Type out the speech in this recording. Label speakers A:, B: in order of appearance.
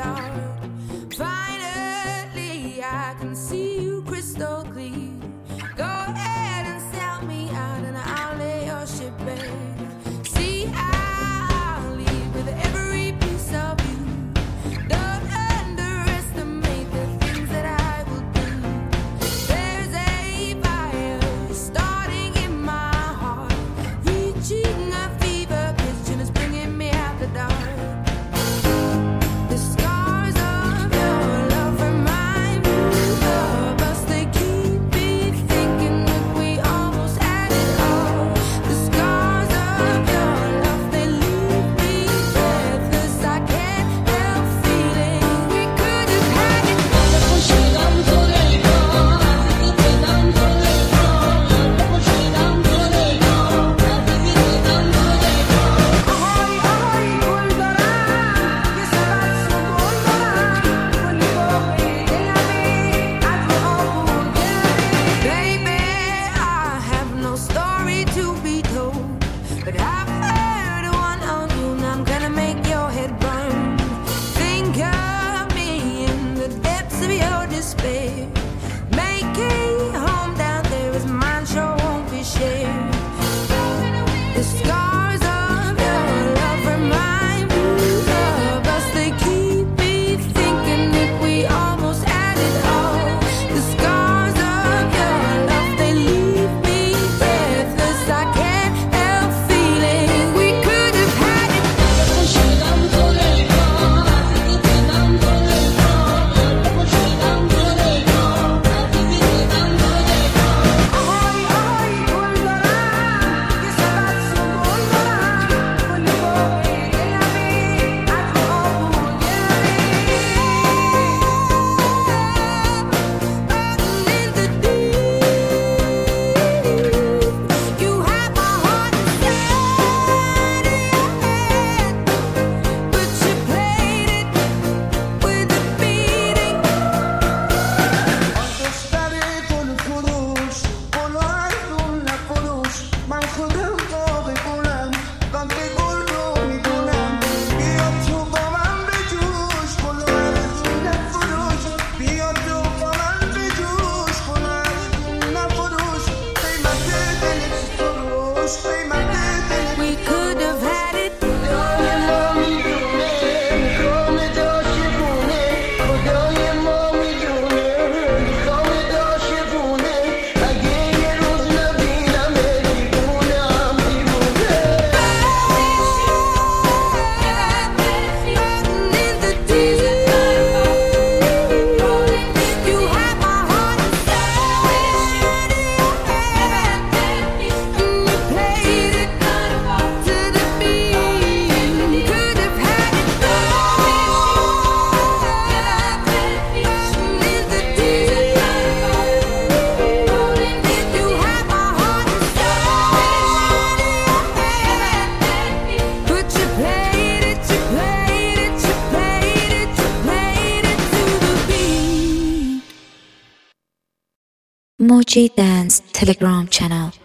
A: dark. Finally, I can see you crystal clear. Go ahead and sell me out, and I'll lay your ship bare. See, I'll leave with every piece of you. Don't underestimate the things that I will do. There's a fire starting in my heart, reaching a fever pitch, and it's bringing me out the dark. The scars of your love remind me of us. They keep me thinking that we almost had it all. The scars of your love, they leave me breathless. I can't help feeling we could have had it. Baby, I have no story to be told, but I've heard one on you, and I'm gonna make your head burn. Think of me in the depths of your despair. Make a home down there as mine sure won't be shared. The scars of your love remind me of us. They keep me thinking that we almost had it all. The scars of your love, they leave me breathless. I can't help feeling we could have had it. You have my heart inside of your head, but you played it with a beating.
B: دختر گل فروش گل‌هاتون نفروش من خودم باغ گلم قند گل رو میدونم بیا تو با من بجوش گل‌هاتون نفروش بیا تو با من بجوش گل‌هاتون نفروش قیمت دلت فروش قیمت دلت
A: We could have had it.
B: خدای ما میدونه میخوام داشتونه خدای ما میدونه میخوام داشتونه اگه یه روز نبینم دیوونم دیوونه
A: In the deep, you have my heart inside of your head, and you played it to the beat. Could have had it. In the deep, you have my heart inside of your head, but you played it, you played it, you played it, you played it to the beat.
C: Moji Dance Telegram channel